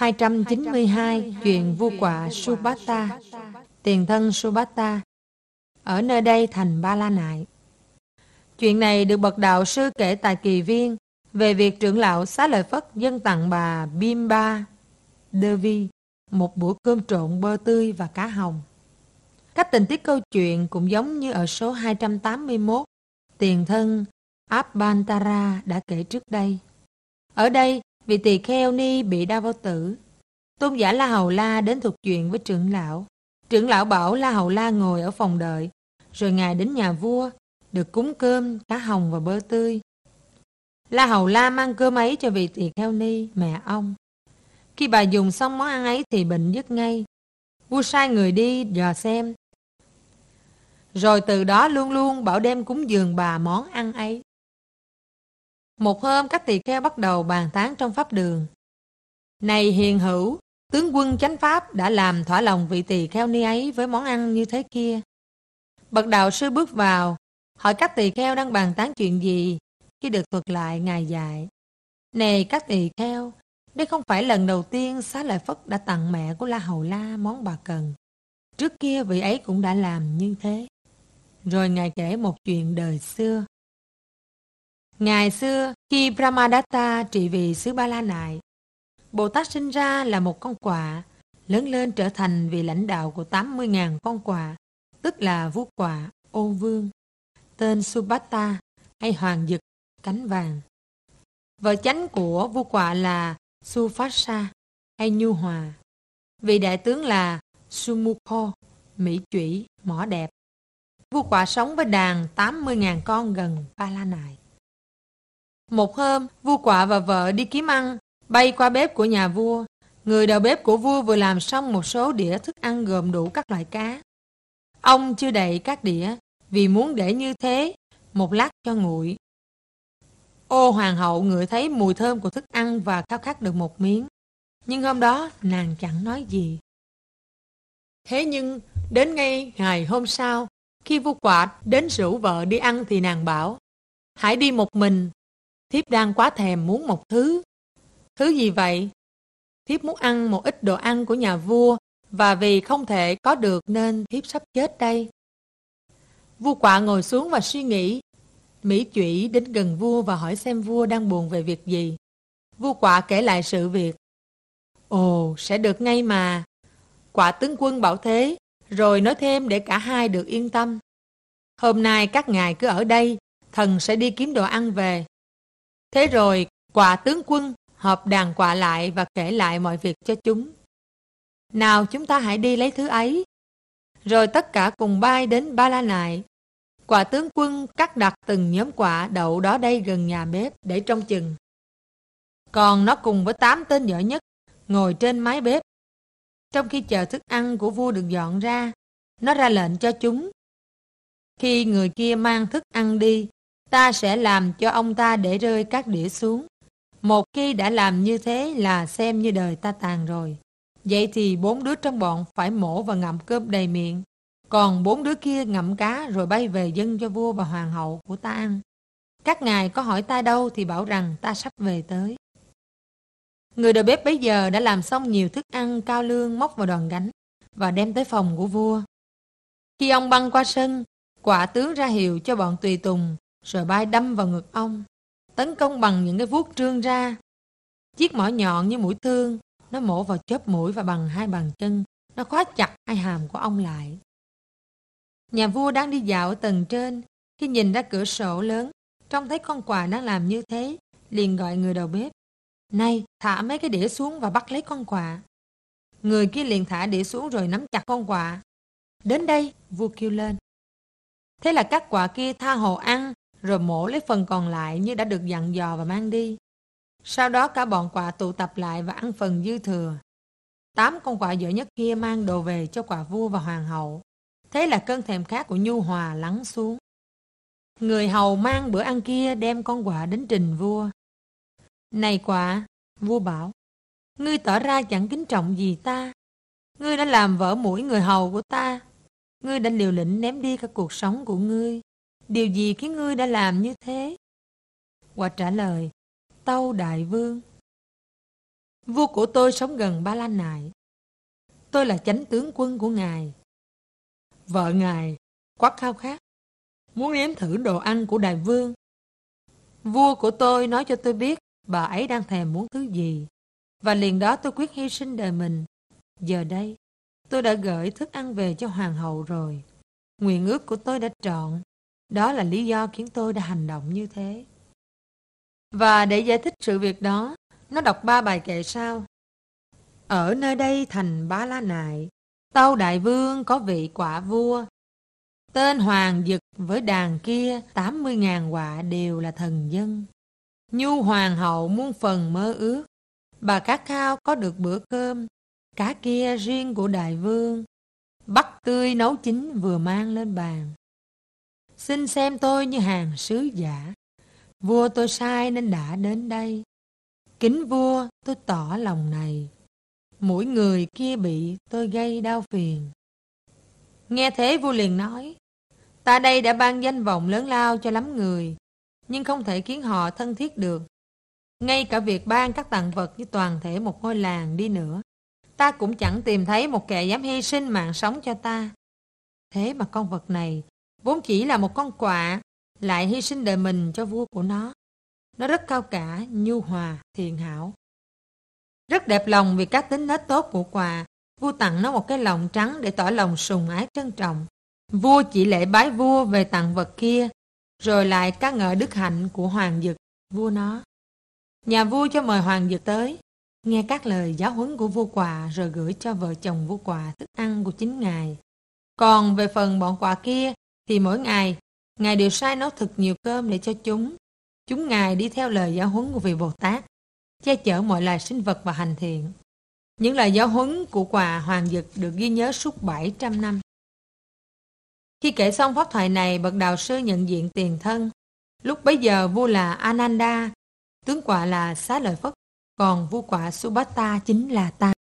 292. Chuyện vua quạ Subhata. Tiền thân Subhata ở nơi đây thành Ba La Nại. Chuyện này được bậc đạo sư kể tại Kỳ Viên về việc trưởng lão Xá Lợi Phất dâng tặng bà Bimba Devi một bữa cơm trộn bơ tươi và cá hồng. Các tình tiết câu chuyện cũng giống như ở số 281 tiền thân Abhantara đã kể trước đây. Ở đây, vị tỳ kheo ni bị đau bao tử. Tôn giả La Hầu La đến thuật chuyện với trưởng lão. Trưởng lão bảo La Hầu La ngồi ở phòng đợi, rồi ngài đến nhà vua, được cúng cơm, cá hồng và bơ tươi. La Hầu La mang cơm ấy cho vị tỳ kheo ni, mẹ ông. Khi bà dùng xong món ăn ấy thì bệnh dứt ngay. Vua sai người đi dò xem, rồi từ đó luôn luôn bảo đem cúng dường bà món ăn ấy. Một hôm các tỳ kheo bắt đầu bàn tán trong pháp đường. Này hiền hữu, tướng quân chánh pháp đã làm thỏa lòng vị tỳ kheo ni ấy với món ăn như thế kia. Bậc đạo sư bước vào, hỏi các tỳ kheo đang bàn tán chuyện gì. Khi được thuật lại, ngài dạy: Này các tỳ kheo, đây không phải lần đầu tiên Xá Lợi Phất đã tặng mẹ của La Hầu La món bà cần. Trước kia vị ấy cũng đã làm như thế. Rồi ngài kể một chuyện đời xưa. Ngày xưa, khi Brahmadatta trị vì xứ Ba La Nại, Bồ Tát sinh ra là một con quạ, lớn lên trở thành vị lãnh đạo của 80.000 con quạ, tức là vua quạ, ô vương, tên Subhata hay hoàng dực, cánh vàng. Vợ chánh của vua quạ là Sufasa hay Nhu Hòa. Vị đại tướng là Sumukho, mỹ chủy, mỏ đẹp. Vua quạ sống với đàn 80.000 con gần Ba La Nại. Một hôm, vua quạ và vợ đi kiếm ăn, bay qua bếp của nhà vua. Người đầu bếp của vua vừa làm xong một số đĩa thức ăn gồm đủ các loại cá. Ông chưa đậy các đĩa vì muốn để như thế một lát cho nguội. Ô hoàng hậu ngửi thấy mùi thơm của thức ăn và khao khát được một miếng. Nhưng hôm đó nàng chẳng nói gì. Thế nhưng đến ngay ngày hôm sau, khi vua quạ đến rủ vợ đi ăn thì nàng bảo: Hãy đi một mình, thiếp đang quá thèm muốn một thứ. Thứ gì vậy? Thiếp muốn ăn một ít đồ ăn của nhà vua, và vì không thể có được nên thiếp sắp chết đây. Vua quạ ngồi xuống và suy nghĩ. Mỹ chủy đến gần vua và hỏi xem vua đang buồn về việc gì. Vua quạ kể lại sự việc. Ồ, sẽ được ngay mà. Quạ tướng quân bảo thế, rồi nói thêm để cả hai được yên tâm. Hôm nay các ngài cứ ở đây, thần sẽ đi kiếm đồ ăn về. Thế rồi quạ tướng quân họp đàn quạ lại và kể lại mọi việc cho chúng. Nào chúng ta hãy đi lấy thứ ấy. Rồi tất cả cùng bay đến Ba La Nại. Quạ tướng quân cắt đặt từng nhóm quạ đậu đó đây gần nhà bếp để trông chừng. Còn nó cùng với 8 tên giỏi nhất ngồi trên mái bếp. Trong khi chờ thức ăn của vua được dọn ra, nó ra lệnh cho chúng. Khi người kia mang thức ăn đi, ta sẽ làm cho ông ta để rơi các đĩa xuống. Một khi đã làm như thế là xem như đời ta tàn rồi. Vậy thì 4 đứa trong bọn phải mổ và ngậm cơm đầy miệng. Còn 4 đứa kia ngậm cá rồi bay về dâng cho vua và hoàng hậu của ta ăn. Các ngài có hỏi ta đâu thì bảo rằng ta sắp về tới. Người đầu bếp bấy giờ đã làm xong nhiều thức ăn cao lương móc vào đòn gánh và đem tới phòng của vua. Khi ông băng qua sân, quạ tướng ra hiệu cho bọn tùy tùng, rồi bay đâm vào ngực ông, tấn công bằng những cái vuốt trương ra. Chiếc mỏ nhọn như mũi thương, nó mổ vào chóp mũi và bằng hai bàn chân, nó khóa chặt hai hàm của ông lại. Nhà vua đang đi dạo ở tầng trên, khi nhìn ra cửa sổ lớn, trông thấy con quạ đang làm như thế, liền gọi người đầu bếp. Này, thả mấy cái đĩa xuống và bắt lấy con quạ. Người kia liền thả đĩa xuống rồi nắm chặt con quạ. Đến đây, vua kêu lên. Thế là các quạ kia tha hồ ăn, rồi mổ lấy phần còn lại như đã được dặn dò và mang đi. Sau đó cả bọn quạ tụ tập lại và ăn phần dư thừa. 8 con quạ giỏi nhất kia mang đồ về cho quạ vua và hoàng hậu. Thế là cơn thèm khát của Nhu Hòa lắng xuống. Người hầu mang bữa ăn kia đem con quạ đến trình vua. Này quạ, vua bảo, ngươi tỏ ra chẳng kính trọng gì ta. Ngươi đã làm vỡ mũi người hầu của ta. Ngươi đã liều lĩnh ném đi cả cuộc sống của ngươi. Điều gì khiến ngươi đã làm như thế? Quạ trả lời, tâu đại vương. Vua của tôi sống gần Ba La Nại. Tôi là chánh tướng quân của ngài. Vợ ngài quá khao khát, muốn nếm thử đồ ăn của đại vương. Vua của tôi nói cho tôi biết bà ấy đang thèm muốn thứ gì, và liền đó tôi quyết hy sinh đời mình. Giờ đây, tôi đã gửi thức ăn về cho hoàng hậu rồi. Nguyện ước của tôi đã trọn. Đó là lý do khiến tôi đã hành động như thế. Và để giải thích sự việc đó, nó đọc 3 bài kệ sau. Ở nơi đây thành Ba La Nại, tâu đại vương có vị quả vua. Tên hoàng dực với đàn kia 80.000 họa đều là thần dân. Nhu hoàng hậu muôn phần mơ ước, bà khát khao có được bữa cơm. Cá kia riêng của đại vương, bắt tươi nấu chín vừa mang lên bàn. Xin xem tôi như hàng sứ giả, vua tôi sai nên đã đến đây. Kính vua tôi tỏ lòng này, mỗi người kia bị tôi gây đau phiền. Nghe thế vua liền nói, ta đây đã ban danh vọng lớn lao cho lắm người, nhưng không thể khiến họ thân thiết được. Ngay cả việc ban các tặng vật như toàn thể một ngôi làng đi nữa, ta cũng chẳng tìm thấy một kẻ dám hy sinh mạng sống cho ta. Thế mà con vật này vốn chỉ là một con quạ, lại hy sinh đời mình cho vua của nó. Nó rất cao cả, nhu hòa, thiện hảo. Rất đẹp lòng vì các tính nết tốt của quạ, vua tặng nó một cái lọng trắng để tỏ lòng sùng ái trân trọng. Vua chỉ lễ bái vua về tặng vật kia, rồi lại ca ngợi đức hạnh của hoàng dực, vua nó. Nhà vua cho mời hoàng dực tới, nghe các lời giáo huấn của vua quạ, rồi gửi cho vợ chồng vua quạ thức ăn của chính ngài. Còn về phần bọn quạ kia thì mỗi ngày, ngài đều sai nấu thật nhiều cơm để cho chúng. Chúng ngài đi theo lời giáo huấn của vị Bồ Tát, che chở mọi loài sinh vật và hành thiện. Những lời giáo huấn của quạ hoàng dực được ghi nhớ suốt 700 năm. Khi kể xong pháp thoại này, bậc đạo sư nhận diện tiền thân. Lúc bấy giờ vua là Ananda, tướng quạ là Xá Lợi Phất, còn vua quạ Subhata chính là ta.